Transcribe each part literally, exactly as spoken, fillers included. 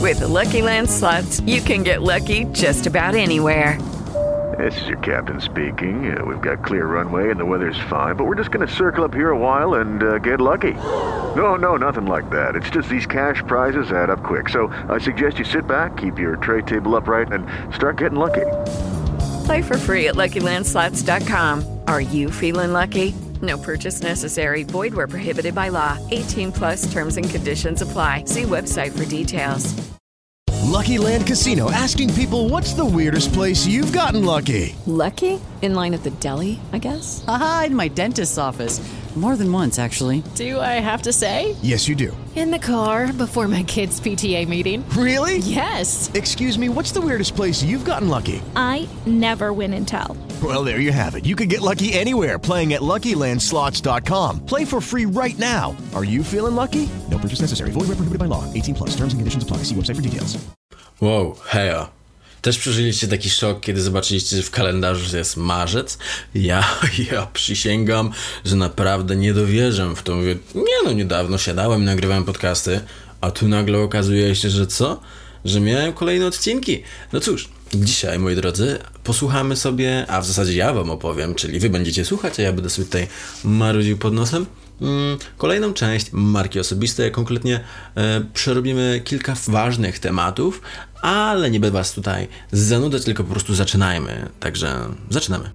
With the Lucky Land Slots, you can get lucky just about anywhere. This is your captain speaking. Uh, we've got clear runway and the weather's fine, but we're just going to circle up here a while and uh, get lucky. No, no, nothing like that. It's just these cash prizes add up quick. So I suggest you sit back, keep your tray table upright, and start getting lucky. Play for free at Lucky Land Slots dot com. Are you feeling lucky? No purchase necessary. Void where prohibited by law. eighteen plus terms and conditions apply. See website for details. Lucky Land Casino, asking people, what's the weirdest place you've gotten lucky? Lucky? In line at the deli, I guess? Aha, in my dentist's office. More than once, actually. Do I have to say? Yes, you do. In the car before my kids' P T A meeting. Really? Yes. Excuse me, what's the weirdest place you've gotten lucky? I never win and tell. Well, there you have it. You can get lucky anywhere, playing at Lucky Land Slots dot com. Play for free right now. Are you feeling lucky? No purchase necessary. Void where prohibited by law. eighteen plus. Terms and conditions apply. See website for details. Wow, heja. Też przeżyliście taki szok, kiedy zobaczyliście, że w kalendarzu jest marzec? Ja, ja przysięgam, że naprawdę nie dowierzam w to. Mówię, nie no, niedawno siadałem, nagrywałem podcasty, a tu nagle okazuje się, że co? Że miałem kolejne odcinki. No cóż, dzisiaj, moi drodzy, posłuchamy sobie, a w zasadzie ja wam opowiem, czyli wy będziecie słuchać, a ja będę sobie tutaj marudził pod nosem. Mm, kolejną część marki osobistej, konkretnie e, przerobimy kilka ważnych tematów, ale nie będę was tutaj zanudzać, tylko po prostu zaczynajmy. Także zaczynamy.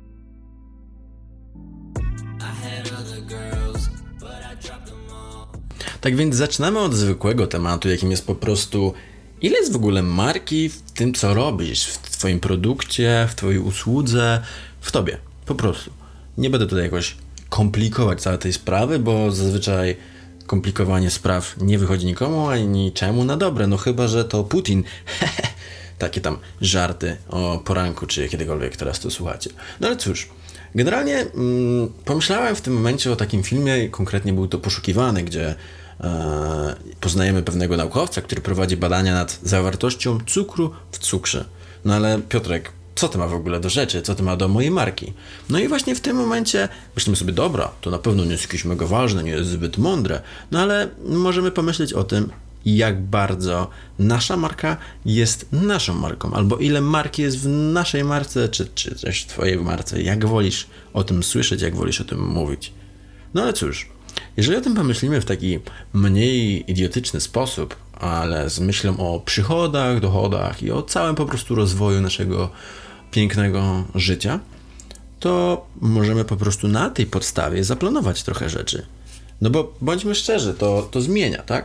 Tak więc zaczynamy od zwykłego tematu, jakim jest po prostu, ile jest w ogóle marki w tym, co robisz, w twoim produkcie, w twojej usłudze, w tobie. Po prostu. Nie będę tutaj jakoś komplikować całej tej sprawy, bo zazwyczaj komplikowanie spraw nie wychodzi nikomu ani niczemu na dobre, no chyba że to Putin. Takie tam żarty o poranku, czy kiedykolwiek teraz to słuchacie. No ale cóż, generalnie mm, pomyślałem w tym momencie o takim filmie, konkretnie był to Poszukiwany, gdzie e, poznajemy pewnego naukowca, który prowadzi badania nad zawartością cukru w cukrze. No ale Piotrek, co to ma w ogóle do rzeczy? Co to ma do mojej marki? No i właśnie w tym momencie myślimy sobie, dobra, to na pewno nie jest jakieś mega ważne, nie jest zbyt mądre, no ale możemy pomyśleć o tym, jak bardzo nasza marka jest naszą marką, albo ile marki jest w naszej marce, czy, czy też w twojej marce, jak wolisz o tym słyszeć, jak wolisz o tym mówić. No ale cóż, jeżeli o tym pomyślimy w taki mniej idiotyczny sposób, ale z myślą o przychodach, dochodach i o całym po prostu rozwoju naszego pięknego życia, to możemy po prostu na tej podstawie zaplanować trochę rzeczy. No bo bądźmy szczerzy, to, to zmienia, tak?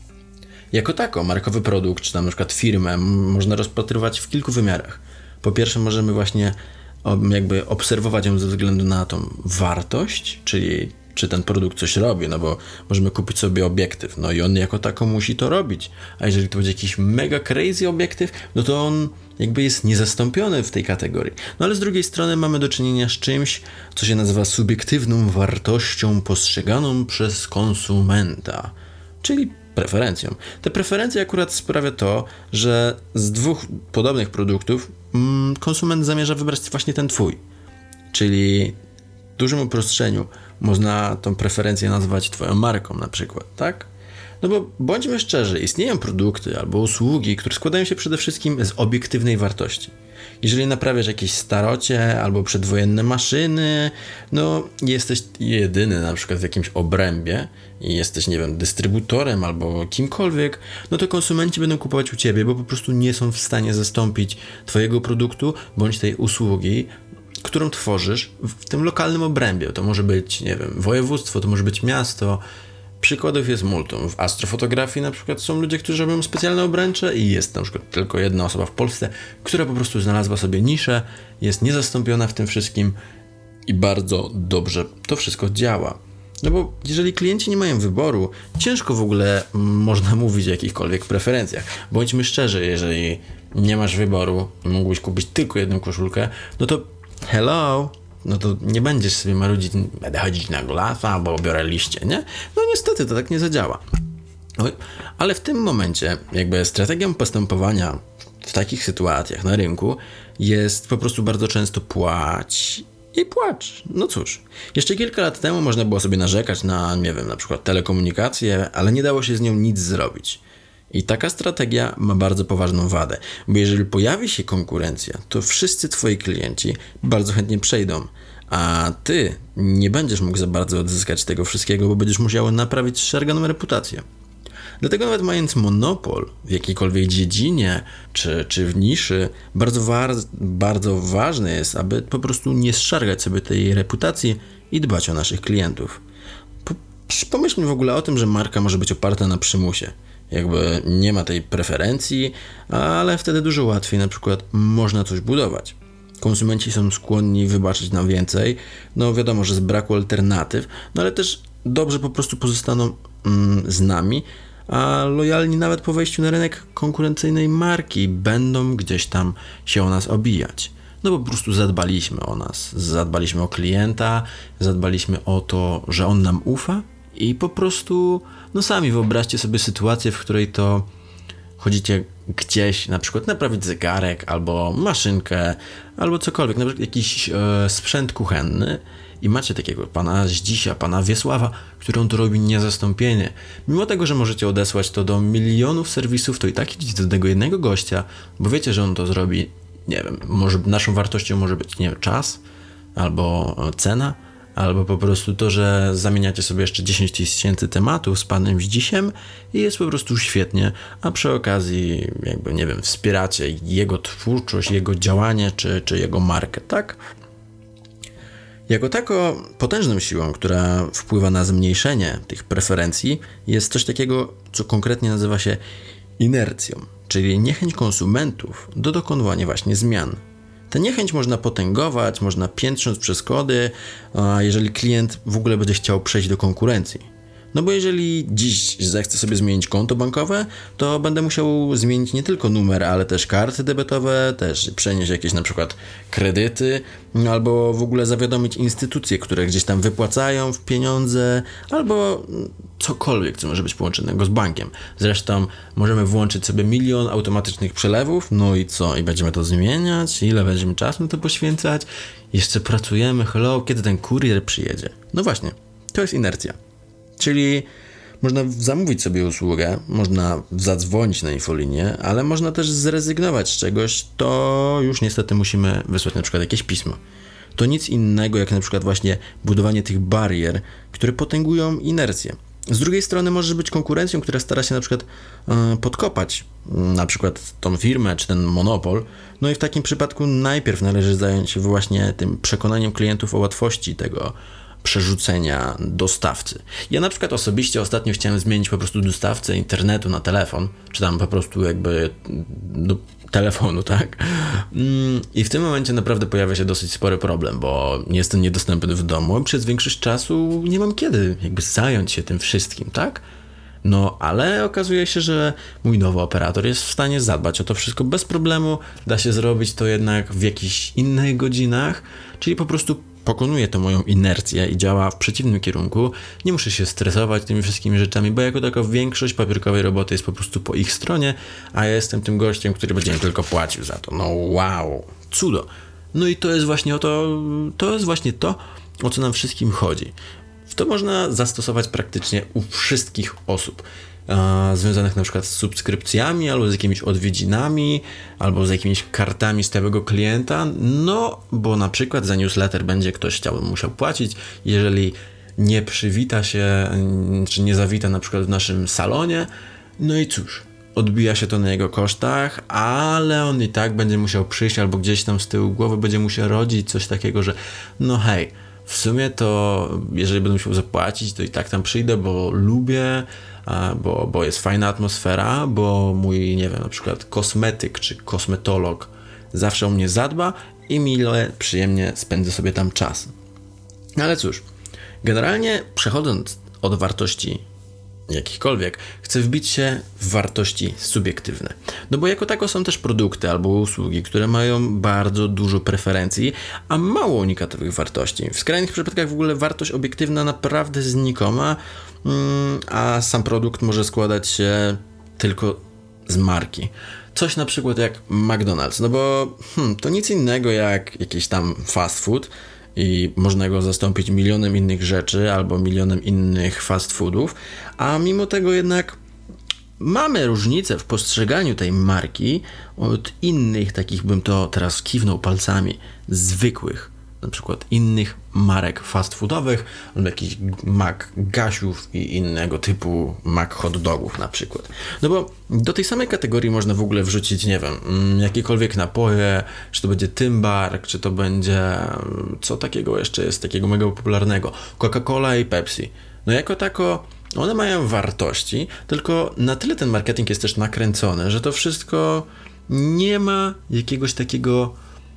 Jako tako, markowy produkt, czy tam na przykład firmę można rozpatrywać w kilku wymiarach. Po pierwsze możemy właśnie jakby obserwować ją ze względu na tą wartość, czyli czy ten produkt coś robi, no bo możemy kupić sobie obiektyw, no i on jako tako musi to robić, a jeżeli to będzie jakiś mega crazy obiektyw, no to on jakby jest niezastąpiony w tej kategorii. No ale z drugiej strony mamy do czynienia z czymś, co się nazywa subiektywną wartością postrzeganą przez konsumenta, czyli preferencją. Te preferencje akurat sprawia to, że z dwóch podobnych produktów mm, konsument zamierza wybrać właśnie ten twój, czyli w dużym uproszczeniu można tą preferencję nazwać twoją marką na przykład, tak? No bo bądźmy szczerzy, istnieją produkty albo usługi, które składają się przede wszystkim z obiektywnej wartości. Jeżeli naprawiasz jakieś starocie albo przedwojenne maszyny, no jesteś jedyny na przykład w jakimś obrębie i jesteś, nie wiem, dystrybutorem albo kimkolwiek, no to konsumenci będą kupować u ciebie, bo po prostu nie są w stanie zastąpić twojego produktu bądź tej usługi, którą tworzysz w tym lokalnym obrębie. To może być, nie wiem, województwo, to może być miasto. Przykładów jest multum. W astrofotografii na przykład są ludzie, którzy robią specjalne obręcze i jest na przykład tylko jedna osoba w Polsce, która po prostu znalazła sobie niszę, jest niezastąpiona w tym wszystkim i bardzo dobrze to wszystko działa. No bo jeżeli klienci nie mają wyboru, ciężko w ogóle można mówić o jakichkolwiek preferencjach. Bądźmy szczerzy, jeżeli nie masz wyboru i mógłbyś kupić tylko jedną koszulkę, no to hello, no to nie będziesz sobie marudzić, będę chodzić na golasa albo biorę liście, nie? No niestety to tak nie zadziała. Ale w tym momencie jakby strategią postępowania w takich sytuacjach na rynku jest po prostu bardzo często płać i płacz. No cóż, jeszcze kilka lat temu można było sobie narzekać na, nie wiem, na przykład telekomunikację, ale nie dało się z nią nic zrobić. I taka strategia ma bardzo poważną wadę, bo jeżeli pojawi się konkurencja, to wszyscy twoi klienci bardzo chętnie przejdą, a ty nie będziesz mógł za bardzo odzyskać tego wszystkiego, bo będziesz musiał naprawić szarganą reputację. Dlatego nawet mając monopol w jakiejkolwiek dziedzinie czy, czy w niszy, bardzo, war, bardzo ważne jest, aby po prostu nie zszargać sobie tej reputacji i dbać o naszych klientów. Po, pomyślmy w ogóle o tym, że marka może być oparta na przymusie. Jakby nie ma tej preferencji, ale wtedy dużo łatwiej na przykład można coś budować. Konsumenci są skłonni wybaczyć nam więcej, no wiadomo, że z braku alternatyw, no ale też dobrze po prostu pozostaną mm, z nami, a lojalni nawet po wejściu na rynek konkurencyjnej marki będą gdzieś tam się o nas obijać. No bo po prostu zadbaliśmy o nas, zadbaliśmy o klienta, zadbaliśmy o to, że on nam ufa i po prostu, no sami wyobraźcie sobie sytuację, w której to chodzicie gdzieś, na przykład naprawić zegarek, albo maszynkę, albo cokolwiek, na przykład jakiś e, sprzęt kuchenny i macie takiego pana Zdzisia, pana Wiesława, który on to robi niezastąpienie. Mimo tego, że możecie odesłać to do milionów serwisów, to i tak idziecie do tego jednego gościa, bo wiecie, że on to zrobi, nie wiem, może naszą wartością może być, nie wiem, czas, albo cena, albo po prostu to, że zamieniacie sobie jeszcze dziesięć tysięcy tematów z panem Zdzisiem i jest po prostu świetnie, a przy okazji jakby, nie wiem, wspieracie jego twórczość, jego działanie, czy, czy jego markę, tak? Jako tako potężną siłą, która wpływa na zmniejszenie tych preferencji, jest coś takiego, co konkretnie nazywa się inercją, czyli niechęć konsumentów do dokonywania właśnie zmian. Tę niechęć można potęgować, można piętrząc przeszkody, a jeżeli klient w ogóle będzie chciał przejść do konkurencji. No bo jeżeli dziś zechcę sobie zmienić konto bankowe, to będę musiał zmienić nie tylko numer, ale też karty debetowe, też przenieść jakieś na przykład kredyty, albo w ogóle zawiadomić instytucje, które gdzieś tam wypłacają w pieniądze, albo cokolwiek, co może być połączonego z bankiem. Zresztą możemy włączyć sobie milion automatycznych przelewów, no i co? I będziemy to zmieniać? Ile będziemy czasu na to poświęcać? Jeszcze pracujemy, hello, kiedy ten kurier przyjedzie? No właśnie, to jest inercja. Czyli można zamówić sobie usługę, można zadzwonić na infolinię, ale można też zrezygnować z czegoś, to już niestety musimy wysłać na przykład jakieś pismo. To nic innego jak na przykład właśnie budowanie tych barier, które potęgują inercję. Z drugiej strony możesz być konkurencją, która stara się na przykład yy, podkopać yy, na przykład tą firmę czy ten monopol. No i w takim przypadku najpierw należy zająć się właśnie tym przekonaniem klientów o łatwości tego przerzucenia dostawcy. Ja na przykład osobiście ostatnio chciałem zmienić po prostu dostawcę internetu na telefon, czy tam po prostu jakby do telefonu, tak? I w tym momencie naprawdę pojawia się dosyć spory problem, bo jestem niedostępny w domu i przez większość czasu nie mam kiedy jakby zająć się tym wszystkim, tak? No, ale okazuje się, że mój nowy operator jest w stanie zadbać o to wszystko bez problemu, da się zrobić to jednak w jakichś innych godzinach, czyli po prostu pokonuje to moją inercję i działa w przeciwnym kierunku. Nie muszę się stresować tymi wszystkimi rzeczami, bo jako taka większość papierkowej roboty jest po prostu po ich stronie, a ja jestem tym gościem, który będzie im tylko płacił za to. No wow, cudo. No i to jest właśnie o to, to jest właśnie to, o co nam wszystkim chodzi. W to można zastosować praktycznie u wszystkich osób. Związanych na przykład z subskrypcjami, albo z jakimiś odwiedzinami, albo z jakimiś kartami stałego klienta, no bo na przykład za newsletter będzie ktoś chciał, musiał płacić, jeżeli nie przywita się, czy nie zawita na przykład w naszym salonie, no i cóż, odbija się to na jego kosztach, ale on i tak będzie musiał przyjść, albo gdzieś tam z tyłu głowy będzie mu się rodzić coś takiego, że no hej, w sumie to jeżeli będę musiał zapłacić, to i tak tam przyjdę, bo lubię, Bo, bo jest fajna atmosfera, bo mój, nie wiem, na przykład kosmetyk czy kosmetolog zawsze o mnie zadba i mile, przyjemnie spędzę sobie tam czas. Ale cóż, generalnie przechodząc od wartości jakichkolwiek, chcę wbić się w wartości subiektywne. No bo jako tako są też produkty albo usługi, które mają bardzo dużo preferencji, a mało unikatowych wartości. W skrajnych przypadkach w ogóle wartość obiektywna naprawdę znikoma, a sam produkt może składać się tylko z marki. Coś na przykład jak McDonald's, no bo hmm, to nic innego jak jakiś tam fast food i można go zastąpić milionem innych rzeczy albo milionem innych fast foodów, a mimo tego jednak mamy różnicę w postrzeganiu tej marki od innych, takich bym to teraz kiwnął palcami, zwykłych, na przykład innych marek fast foodowych, albo jakichś Mac Gasiów i innego typu Mac hot dogów na przykład. No bo do tej samej kategorii można w ogóle wrzucić, nie wiem, jakiekolwiek napoje, czy to będzie Tymbark, czy to będzie, co takiego jeszcze jest, takiego mega popularnego, Coca-Cola i Pepsi. No jako tako one mają wartości, tylko na tyle ten marketing jest też nakręcony, że to wszystko nie ma jakiegoś takiego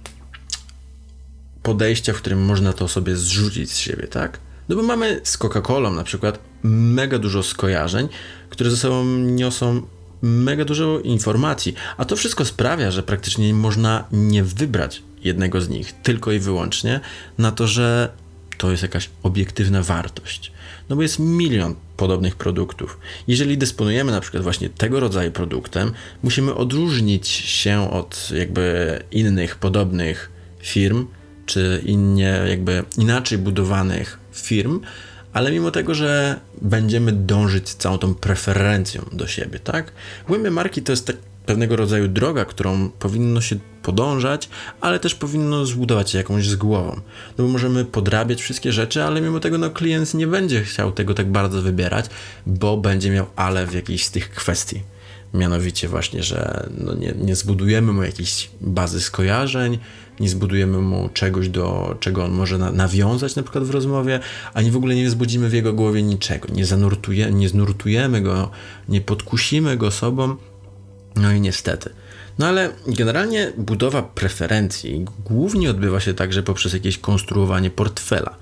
podejścia, w którym można to sobie zrzucić z siebie, tak? No bo mamy z Coca-Colą na przykład mega dużo skojarzeń, które ze sobą niosą mega dużo informacji, a to wszystko sprawia, że praktycznie można nie wybrać jednego z nich tylko i wyłącznie na to, że to jest jakaś obiektywna wartość. No bo jest milion podobnych produktów. Jeżeli dysponujemy na przykład właśnie tego rodzaju produktem, musimy odróżnić się od jakby innych podobnych firm, czy innie, jakby inaczej budowanych firm, ale mimo tego, że będziemy dążyć całą tą preferencją do siebie, tak? Głębia marki to jest tak pewnego rodzaju droga, którą powinno się podążać, ale też powinno zbudować się jakąś z głową. No bo możemy podrabiać wszystkie rzeczy, ale mimo tego no, klient nie będzie chciał tego tak bardzo wybierać, bo będzie miał ale w jakiejś z tych kwestii. Mianowicie właśnie, że no nie, nie zbudujemy mu jakiejś bazy skojarzeń, nie zbudujemy mu czegoś, do czego on może na, nawiązać na przykład w rozmowie, ani w ogóle nie wzbudzimy w jego głowie niczego. Nie zanurtuje, nie znurtujemy go, nie podkusimy go sobą. No i niestety. No ale generalnie budowa preferencji głównie odbywa się także poprzez jakieś konstruowanie portfela.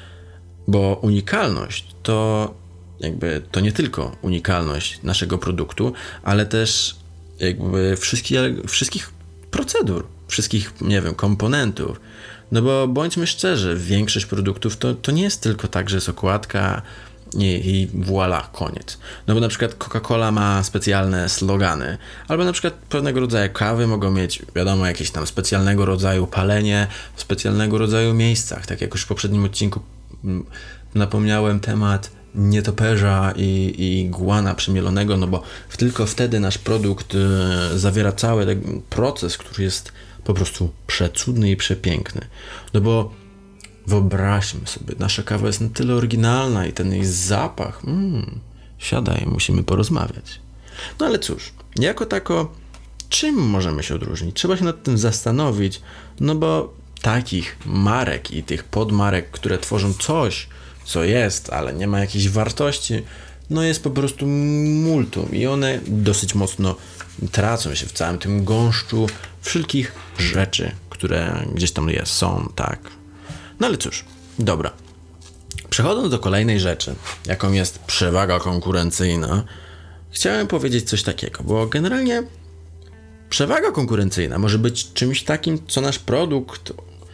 Bo unikalność to jakby to nie tylko unikalność naszego produktu, ale też jakby wszystkich, wszystkich procedur, wszystkich, nie wiem, komponentów. No bo bądźmy szczerzy, większość produktów to, to nie jest tylko tak, że jest okładka i, i voilà, koniec. No bo na przykład Coca-Cola ma specjalne slogany, albo na przykład pewnego rodzaju kawy mogą mieć, wiadomo, jakieś tam specjalnego rodzaju palenie w specjalnego rodzaju miejscach. Tak jak już w poprzednim odcinku napomniałem temat nietoperza i, i guana przemielonego, no bo tylko wtedy nasz produkt y, zawiera cały ten proces, który jest po prostu przecudny i przepiękny. No bo wyobraźmy sobie, nasza kawa jest na tyle oryginalna i ten jej zapach, mm, siadaj, musimy porozmawiać. No ale cóż, jako tako, czym możemy się odróżnić? Trzeba się nad tym zastanowić, no bo takich marek i tych podmarek, które tworzą coś, co jest, ale nie ma jakiejś wartości, no jest po prostu multum i one dosyć mocno tracą się w całym tym gąszczu wszelkich rzeczy, które gdzieś tam jest, są, tak. No ale cóż, dobra. Przechodząc do kolejnej rzeczy, jaką jest przewaga konkurencyjna, chciałem powiedzieć coś takiego, bo generalnie przewaga konkurencyjna może być czymś takim, co nasz produkt,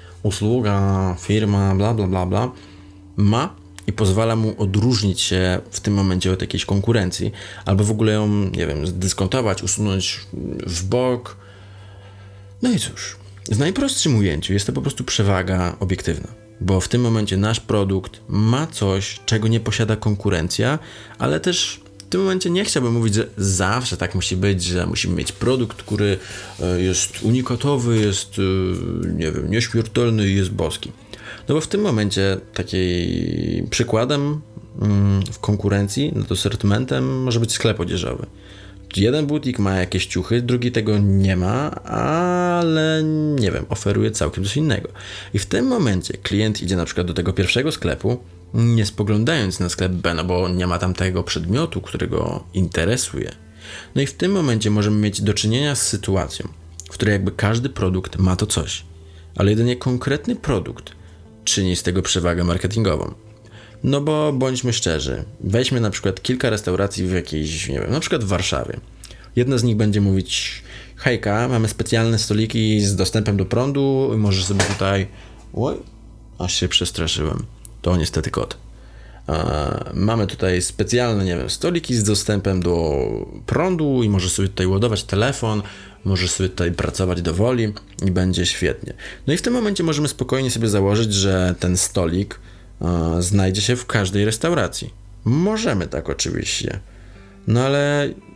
usługa, firma, bla, bla, bla, bla, ma i pozwala mu odróżnić się w tym momencie od jakiejś konkurencji, albo w ogóle ją, nie wiem, zdyskontować, usunąć w bok. No i cóż, w najprostszym ujęciu jest to po prostu przewaga obiektywna, bo w tym momencie nasz produkt ma coś, czego nie posiada konkurencja, ale też w tym momencie nie chciałbym mówić, że zawsze tak musi być, że musimy mieć produkt, który jest unikatowy, jest, nie wiem, nieśmiertelny i jest boski. No bo w tym momencie takim przykładem w konkurencji, no to sortymentem może być sklep odzieżowy. Jeden butik ma jakieś ciuchy, drugi tego nie ma, ale nie wiem, oferuje całkiem coś innego. I w tym momencie klient idzie na przykład do tego pierwszego sklepu, nie spoglądając na sklep B, no bo nie ma tam tego przedmiotu, którego interesuje. No i w tym momencie możemy mieć do czynienia z sytuacją, w której jakby każdy produkt ma to coś, ale jedynie konkretny produkt czyni z tego przewagę marketingową. No bo bądźmy szczerzy, weźmy na przykład kilka restauracji w jakiejś, nie wiem, na przykład w Warszawie. Jedna z nich będzie mówić: hejka, mamy specjalne stoliki z dostępem do prądu, możesz sobie tutaj... Oj, aż się przestraszyłem. To niestety kot. E, mamy tutaj specjalne, nie wiem, stoliki z dostępem do prądu i możesz sobie tutaj ładować telefon, możesz sobie tutaj pracować do woli i będzie świetnie. No i w tym momencie możemy spokojnie sobie założyć, że ten stolik e, znajdzie się w każdej restauracji. Możemy tak oczywiście. No ale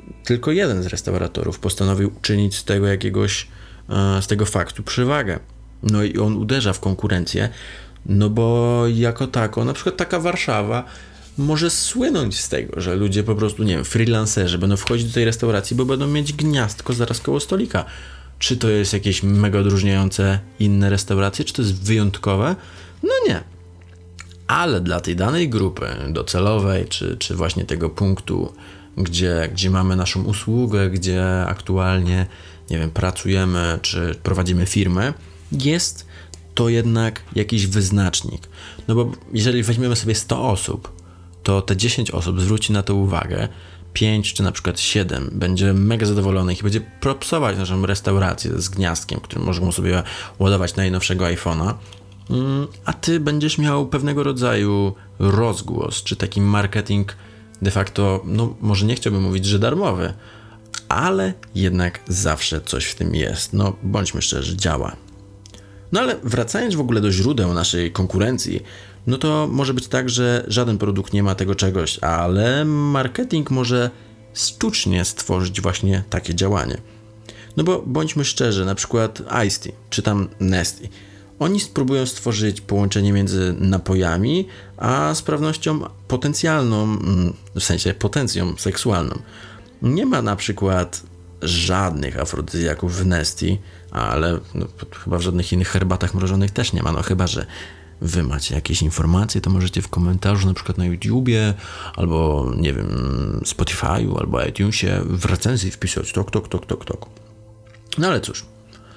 tylko jeden z restauratorów postanowił uczynić z tego jakiegoś, z tego faktu przewagę. No i on uderza w konkurencję, no bo jako tako, na przykład taka Warszawa może słynąć z tego, że ludzie po prostu, nie wiem, freelancerzy będą wchodzić do tej restauracji, bo będą mieć gniazdko zaraz koło stolika. Czy to jest jakieś mega odróżniające inne restauracje, czy to jest wyjątkowe? No nie. Ale dla tej danej grupy docelowej, czy, czy właśnie tego punktu, gdzie, gdzie mamy naszą usługę, gdzie aktualnie, nie wiem, pracujemy, czy prowadzimy firmę, jest to jednak jakiś wyznacznik. No bo jeżeli weźmiemy sobie sto osób, to te dziesięć osób zwróci na to uwagę, pięć czy na przykład siedem będzie mega zadowolonych i będzie propsować naszą restaurację z gniazdkiem, którym możemy sobie ładować najnowszego iPhone'a, a ty będziesz miał pewnego rodzaju rozgłos, czy taki marketing de facto, no może nie chciałbym mówić, że darmowy, ale jednak zawsze coś w tym jest. No bądźmy szczerzy, działa. No ale wracając w ogóle do źródeł naszej konkurencji, no to może być tak, że żaden produkt nie ma tego czegoś, ale marketing może sztucznie stworzyć właśnie takie działanie. No bo bądźmy szczerzy, na przykład Ice Tea, czy tam Nestea. Oni spróbują stworzyć połączenie między napojami, a sprawnością potencjalną, w sensie potencją seksualną. Nie ma na przykład żadnych afrodyzjaków w Nestii, ale no, chyba w żadnych innych herbatach mrożonych też nie ma, no chyba że wy macie jakieś informacje, to możecie w komentarzu na przykład na YouTubie, albo nie wiem, Spotify'u, albo iTunesie w recenzji wpisać tok, tok, tok, tok, tok. No ale cóż,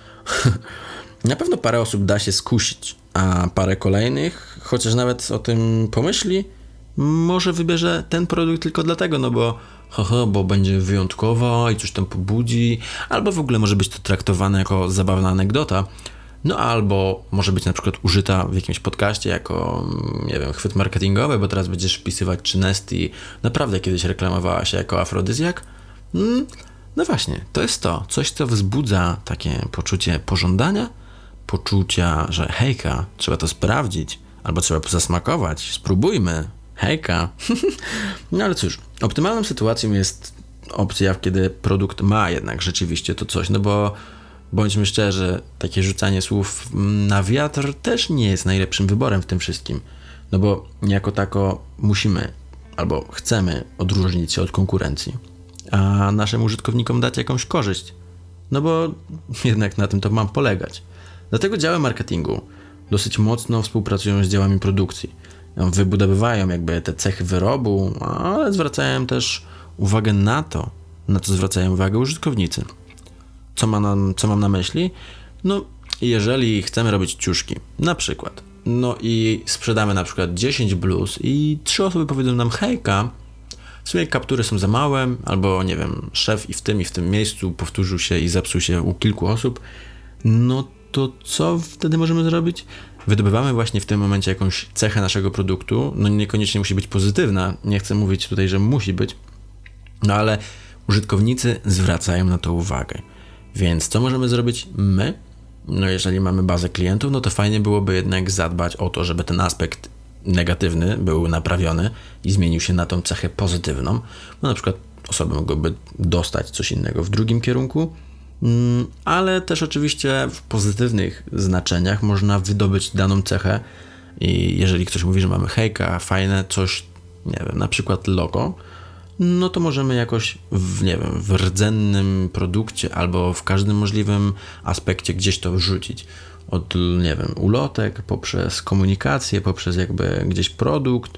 na pewno parę osób da się skusić, a parę kolejnych, chociaż nawet o tym pomyśli, może wybierze ten produkt tylko dlatego, no bo haha, bo będzie wyjątkowa i coś tam pobudzi, albo w ogóle może być to traktowane jako zabawna anegdota, no albo może być na przykład użyta w jakimś podcaście jako, nie wiem, chwyt marketingowy, bo teraz będziesz wpisywać, czy Nestea naprawdę kiedyś reklamowała się jako afrodyzjak. Hmm, no właśnie, to jest to, coś co wzbudza takie poczucie pożądania, poczucia, że hejka, trzeba to sprawdzić, albo trzeba zasmakować, spróbujmy, hejka. No ale cóż, optymalną sytuacją jest opcja, kiedy produkt ma jednak rzeczywiście to coś, no bo bądźmy szczerzy, takie rzucanie słów na wiatr też nie jest najlepszym wyborem w tym wszystkim, no bo jako tako musimy albo chcemy odróżnić się od konkurencji, a naszym użytkownikom dać jakąś korzyść, no bo jednak na tym to ma polegać. Dlatego działy marketingu dosyć mocno współpracują z działami produkcji. Wybudowywają jakby te cechy wyrobu, ale zwracają też uwagę na to, na co zwracają uwagę użytkownicy. Co, ma nam, co mam na myśli? No, jeżeli chcemy robić ciuszki, na przykład, no i sprzedamy na przykład dziesięć bluz i trzy osoby powiedzą nam hejka, w sumie kaptury są za małe, albo nie wiem, szef i w tym i w tym miejscu powtórzył się i zepsuł się u kilku osób, no to co wtedy możemy zrobić? Wydobywamy właśnie w tym momencie jakąś cechę naszego produktu, no niekoniecznie musi być pozytywna, nie chcę mówić tutaj, że musi być, no ale użytkownicy zwracają na to uwagę. Więc co możemy zrobić my? No jeżeli mamy bazę klientów, no to fajnie byłoby jednak zadbać o to, żeby ten aspekt negatywny był naprawiony i zmienił się na tą cechę pozytywną. No na przykład osoby mogłyby dostać coś innego w drugim kierunku, ale też oczywiście w pozytywnych znaczeniach można wydobyć daną cechę i jeżeli ktoś mówi, że mamy hejka, fajne coś, nie wiem, na przykład logo, no to możemy jakoś w, nie wiem, w rdzennym produkcie albo w każdym możliwym aspekcie gdzieś to wrzucić. Od, nie wiem, ulotek, poprzez komunikację, poprzez jakby gdzieś produkt.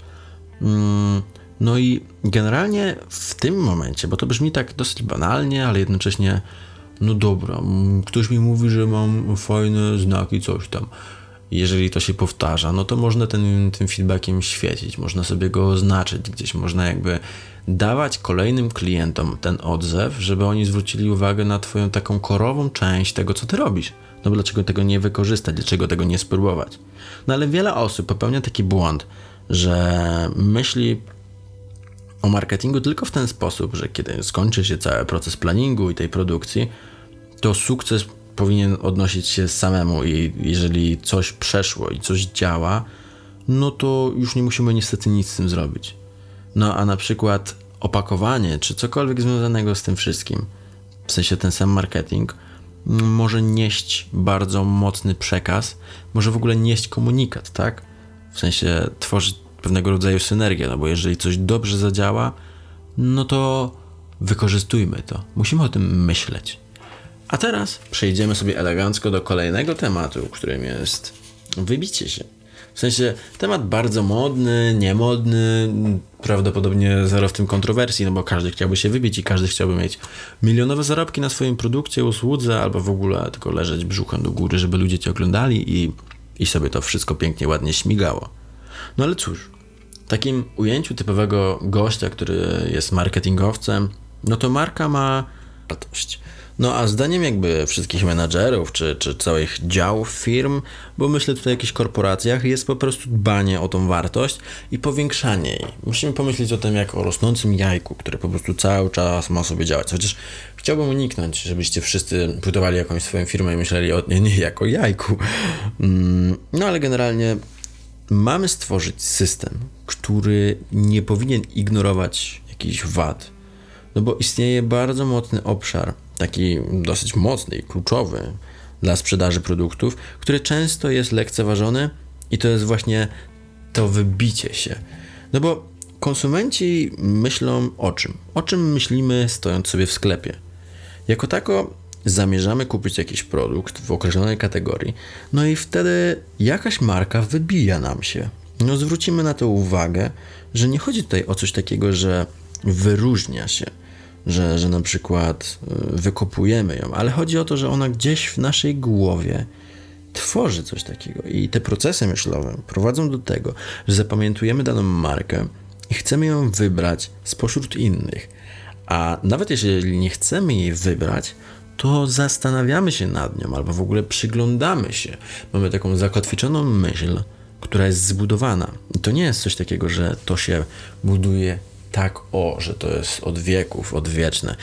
No i generalnie w tym momencie, bo to brzmi tak dosyć banalnie, ale jednocześnie no dobra, ktoś mi mówi, że mam fajne znaki, coś tam. Jeżeli to się powtarza, no to można ten, tym feedbackiem świecić, można sobie go oznaczyć gdzieś, można jakby dawać kolejnym klientom ten odzew, żeby oni zwrócili uwagę na twoją taką korową część tego, co ty robisz. No bo dlaczego tego nie wykorzystać, dlaczego tego nie spróbować? No ale wiele osób popełnia taki błąd, że myśli o marketingu tylko w ten sposób, że kiedy skończy się cały proces planningu i tej produkcji, to sukces powinien odnosić się samemu i jeżeli coś przeszło i coś działa, no to już nie musimy niestety nic z tym zrobić. No a na przykład opakowanie, czy cokolwiek związanego z tym wszystkim, w sensie ten sam marketing, może nieść bardzo mocny przekaz, może w ogóle nieść komunikat, tak? W sensie tworzyć pewnego rodzaju synergię, no bo jeżeli coś dobrze zadziała, no to wykorzystujmy to. Musimy o tym myśleć. A teraz przejdziemy sobie elegancko do kolejnego tematu, którym jest wybicie się. W sensie temat bardzo modny, niemodny, prawdopodobnie zero w tym kontrowersji, no bo każdy chciałby się wybić i każdy chciałby mieć milionowe zarobki na swoim produkcie, usłudze, albo w ogóle tylko leżeć brzuchem do góry, żeby ludzie cię oglądali i, i sobie to wszystko pięknie, ładnie śmigało. No ale cóż, w takim ujęciu typowego gościa, który jest marketingowcem, no to marka ma wartość. No a zdaniem jakby wszystkich menadżerów, czy, czy całych działów firm, bo myślę tutaj o jakichś korporacjach, jest po prostu dbanie o tą wartość i powiększanie jej. Musimy pomyśleć o tym jak o rosnącym jajku, które po prostu cały czas ma sobie działać. Chociaż chciałbym uniknąć, żebyście wszyscy budowali jakąś swoją firmę i myśleli o niej jako jajku. No ale generalnie mamy stworzyć system, który nie powinien ignorować jakichś wad. No bo istnieje bardzo mocny obszar, taki dosyć mocny i kluczowy dla sprzedaży produktów, który często jest lekceważony i to jest właśnie to wybicie się. No bo konsumenci myślą o czym? O czym myślimy stojąc sobie w sklepie? Jako tako zamierzamy kupić jakiś produkt w określonej kategorii, no i wtedy jakaś marka wybija nam się. No zwrócimy na to uwagę, że nie chodzi tutaj o coś takiego, że wyróżnia się, że, że na przykład wykopujemy ją, ale chodzi o to, że ona gdzieś w naszej głowie tworzy coś takiego i te procesy myślowe prowadzą do tego, że zapamiętujemy daną markę i chcemy ją wybrać spośród innych, a nawet jeżeli nie chcemy jej wybrać, to zastanawiamy się nad nią albo w ogóle przyglądamy się. Mamy taką zakotwiczoną myśl, która jest zbudowana. I to nie jest coś takiego, że to się buduje tak o, że to jest od wieków, odwieczne.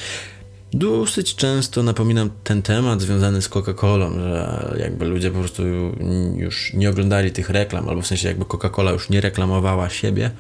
Dosyć często napominam ten temat związany z Coca-Colą, że jakby ludzie po prostu już nie oglądali tych reklam, albo w sensie jakby Coca-Cola już nie reklamowała siebie,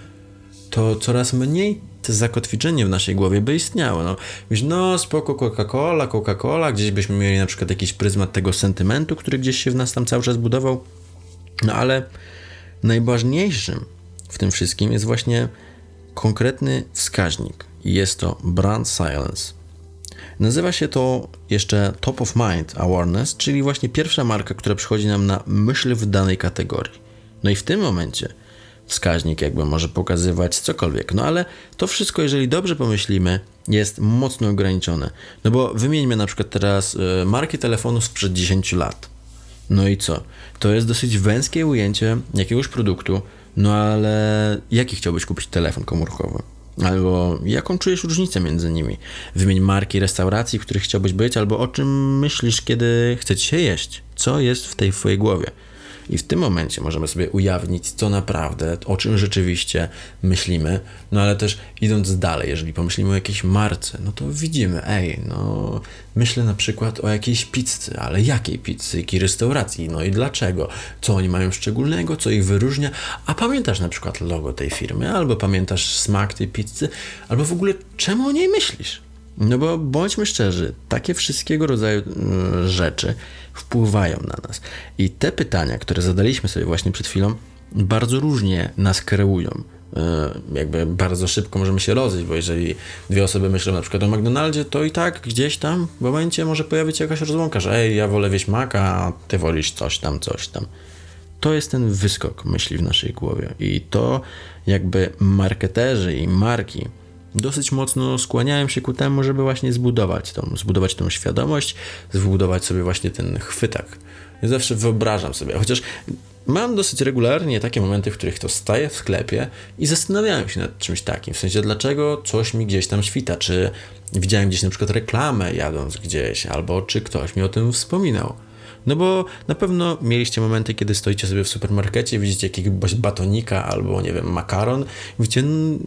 to coraz mniej to zakotwiczenie w naszej głowie by istniało. No, wiesz, no spoko Coca-Cola, Coca-Cola, gdzieś byśmy mieli na przykład jakiś pryzmat tego sentymentu, który gdzieś się w nas tam cały czas budował, no ale najważniejszym w tym wszystkim jest właśnie konkretny wskaźnik i jest to brand silence. Nazywa się to jeszcze top of mind awareness, czyli właśnie pierwsza marka, która przychodzi nam na myśl w danej kategorii. No i w tym momencie wskaźnik jakby może pokazywać cokolwiek, no ale to wszystko, jeżeli dobrze pomyślimy, jest mocno ograniczone. No bo wymieńmy na przykład teraz y, marki telefonów sprzed dziesięciu lat. No i co? To jest dosyć węskie ujęcie jakiegoś produktu, no ale jaki chciałbyś kupić telefon komórkowy? Albo jaką czujesz różnicę między nimi? Wymień marki restauracji, w których chciałbyś być, albo o czym myślisz, kiedy chcesz się jeść? Co jest w tej twojej głowie? I w tym momencie możemy sobie ujawnić, co naprawdę, o czym rzeczywiście myślimy, no ale też idąc dalej, jeżeli pomyślimy o jakiejś marce, no to widzimy, ej, no myślę na przykład o jakiejś pizzy, ale jakiej pizzy, jakiej restauracji, no i dlaczego, co oni mają szczególnego, co ich wyróżnia, a pamiętasz na przykład logo tej firmy, albo pamiętasz smak tej pizzy, albo w ogóle czemu o niej myślisz? No bo bądźmy szczerzy, takie wszystkiego rodzaju y, rzeczy wpływają na nas. I te pytania, które zadaliśmy sobie właśnie przed chwilą, bardzo różnie nas kreują. Y, jakby bardzo szybko możemy się rozejść, bo jeżeli dwie osoby myślą na przykład o McDonaldzie, to i tak gdzieś tam w momencie może pojawić się jakaś rozłąka, że ej, ja wolę wieść maka, a ty wolisz coś tam, coś tam. To jest ten wyskok myśli w naszej głowie. I to jakby marketerzy i marki dosyć mocno skłaniają się ku temu, żeby właśnie zbudować tą, zbudować tą świadomość, zbudować sobie właśnie ten chwytak. Ja zawsze wyobrażam sobie, chociaż mam dosyć regularnie takie momenty, w których to staję w sklepie i zastanawiałem się nad czymś takim, w sensie dlaczego coś mi gdzieś tam świta, czy widziałem gdzieś na przykład reklamę jadąc gdzieś, albo czy ktoś mi o tym wspominał. No bo na pewno mieliście momenty, kiedy stoicie sobie w supermarkecie, widzicie jakiegoś batonika albo, nie wiem, makaron, widzicie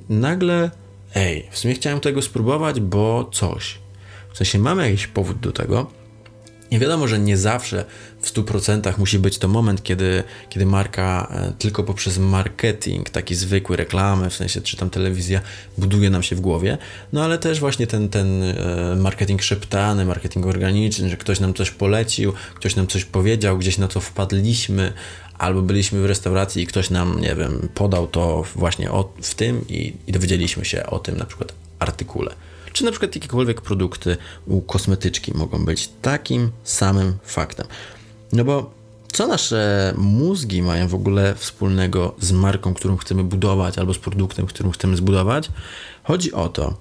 nagle ej, w sumie chciałem tego spróbować, bo coś. W sensie mamy jakiś powód do tego I wiadomo, że nie zawsze w stu procentach musi być to moment, kiedy, kiedy marka tylko poprzez marketing, taki zwykły, reklamy, w sensie czy tam telewizja, buduje nam się w głowie, no ale też właśnie ten, ten marketing szeptany, marketing organiczny, że ktoś nam coś polecił, ktoś nam coś powiedział, gdzieś na to wpadliśmy, albo byliśmy w restauracji i ktoś nam, nie wiem, podał to właśnie o, w tym i, i dowiedzieliśmy się o tym na przykład artykule. Czy na przykład jakiekolwiek produkty u kosmetyczki mogą być takim samym faktem. No bo co nasze mózgi mają w ogóle wspólnego z marką, którą chcemy budować, albo z produktem, którym chcemy zbudować? Chodzi o to,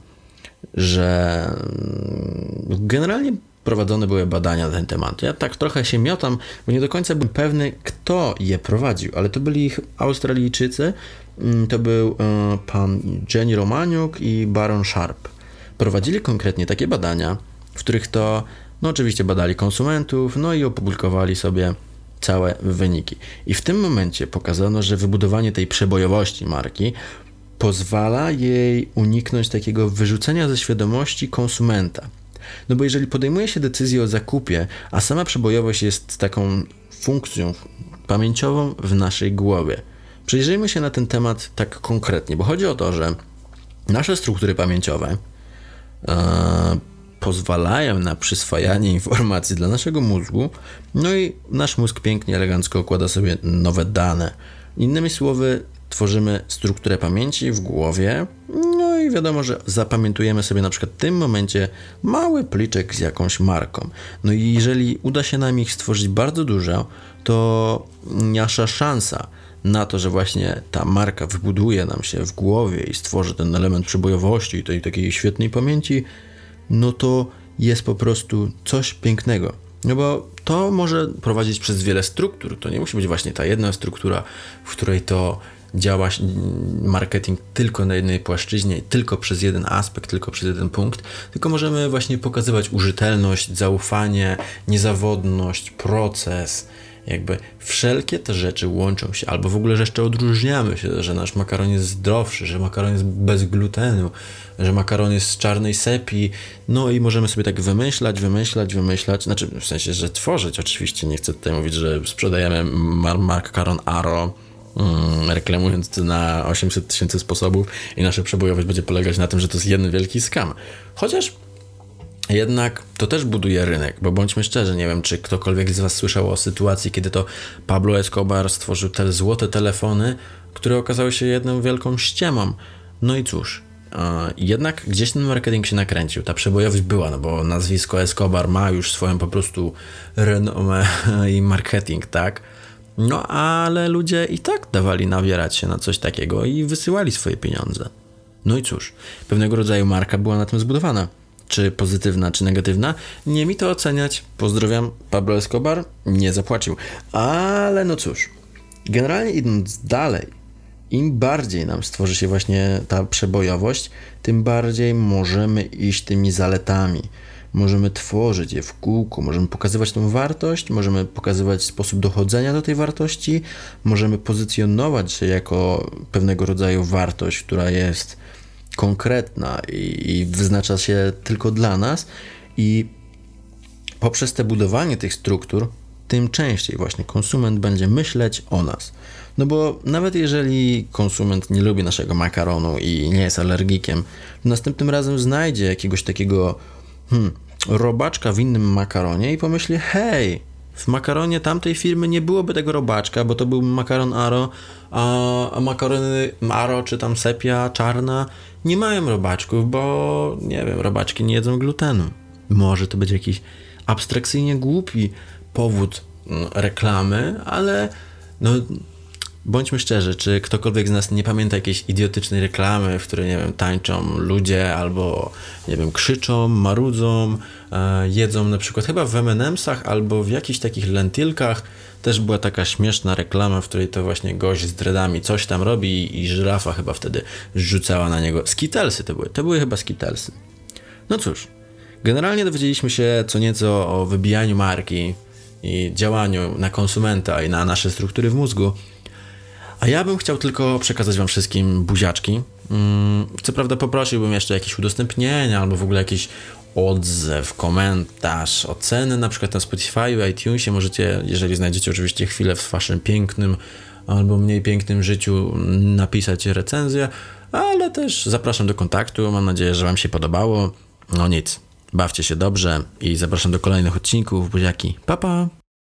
że generalnie prowadzone były badania na ten temat. Ja tak trochę się miotam, bo nie do końca byłem pewny, kto je prowadził, ale to byli Australijczycy, to był pan Jenny Romaniuk i Baron Sharp. Prowadzili konkretnie takie badania, w których to, no oczywiście badali konsumentów, no i opublikowali sobie całe wyniki. I w tym momencie pokazano, że wybudowanie tej przebojowości marki pozwala jej uniknąć takiego wyrzucenia ze świadomości konsumenta. No bo jeżeli podejmuje się decyzję o zakupie, a sama przebojowość jest taką funkcją pamięciową w naszej głowie. Przyjrzyjmy się na ten temat tak konkretnie, bo chodzi o to, że nasze struktury pamięciowe e, pozwalają na przyswajanie informacji dla naszego mózgu, no i nasz mózg pięknie, elegancko układa sobie nowe dane. Innymi słowy, tworzymy strukturę pamięci w głowie, no i wiadomo, że zapamiętujemy sobie na przykład w tym momencie mały pliczek z jakąś marką. No i jeżeli uda się nam ich stworzyć bardzo dużo, to nasza szansa na to, że właśnie ta marka wybuduje nam się w głowie i stworzy ten element przebojowości i tej takiej świetnej pamięci, no to jest po prostu coś pięknego. No bo to może prowadzić przez wiele struktur. To nie musi być właśnie ta jedna struktura, w której to działa marketing tylko na jednej płaszczyźnie, tylko przez jeden aspekt, tylko przez jeden punkt, tylko możemy właśnie pokazywać użytelność, zaufanie, niezawodność, proces. Jakby wszelkie te rzeczy łączą się, albo w ogóle że jeszcze odróżniamy się, że nasz makaron jest zdrowszy, że makaron jest bez glutenu, że makaron jest z czarnej sepi, no i możemy sobie tak wymyślać, wymyślać, wymyślać, znaczy w sensie, że tworzyć oczywiście, nie chcę tutaj mówić, że sprzedajemy mar- makaron Aro, mm, reklamując to na osiemset tysięcy sposobów i nasza przebojowość będzie polegać na tym, że to jest jeden wielki scam. Chociaż jednak to też buduje rynek, bo bądźmy szczerzy, nie wiem, czy ktokolwiek z was słyszał o sytuacji, kiedy to Pablo Escobar stworzył te złote telefony, które okazały się jedną wielką ściemą. No i cóż, jednak gdzieś ten marketing się nakręcił, ta przebojowość była, no bo nazwisko Escobar ma już swoją po prostu renomę i marketing, tak? No ale ludzie i tak dawali nawierać się na coś takiego i wysyłali swoje pieniądze. No i cóż, pewnego rodzaju marka była na tym zbudowana. Czy pozytywna, czy negatywna, nie mi to oceniać. Pozdrawiam, Pablo Escobar nie zapłacił. Ale no cóż, generalnie idąc dalej, im bardziej nam stworzy się właśnie ta przebojowość, tym bardziej możemy iść tymi zaletami. Możemy tworzyć je w kółku, możemy pokazywać tą wartość, możemy pokazywać sposób dochodzenia do tej wartości, możemy pozycjonować się jako pewnego rodzaju wartość, która jest konkretna i, i wyznacza się tylko dla nas i poprzez te budowanie tych struktur, tym częściej właśnie konsument będzie myśleć o nas. No bo nawet jeżeli konsument nie lubi naszego makaronu i nie jest alergikiem, to następnym razem znajdzie jakiegoś takiego hmm, robaczka w innym makaronie i pomyśli, hej, w makaronie tamtej firmy nie byłoby tego robaczka, bo to był makaron Aro, a, a makarony Aro czy tam sepia czarna nie mają robaczków, bo nie wiem, robaczki nie jedzą glutenu. Może to być jakiś abstrakcyjnie głupi powód no, reklamy, ale no bądźmy szczerzy, czy ktokolwiek z nas nie pamięta jakiejś idiotycznej reklamy, w której, nie wiem, tańczą ludzie albo, nie wiem, krzyczą, marudzą, e, jedzą na przykład chyba w em and emsach albo w jakichś takich lentylkach. Też była taka śmieszna reklama, w której to właśnie gość z dreadami coś tam robi i żyrafa chyba wtedy rzucała na niego. Skittlesy to były, to były chyba Skittlesy. No cóż, generalnie dowiedzieliśmy się co nieco o wybijaniu marki i działaniu na konsumenta i na nasze struktury w mózgu. A ja bym chciał tylko przekazać wam wszystkim buziaczki. Co prawda poprosiłbym jeszcze jakieś udostępnienia albo w ogóle jakieś odzew, komentarz, oceny, na przykład na Spotify, iTunesie. Możecie, jeżeli znajdziecie oczywiście chwilę w waszym pięknym albo mniej pięknym życiu, napisać recenzję, ale też zapraszam do kontaktu. Mam nadzieję, że wam się podobało. No nic, bawcie się dobrze i zapraszam do kolejnych odcinków. Buziaki, pa pa!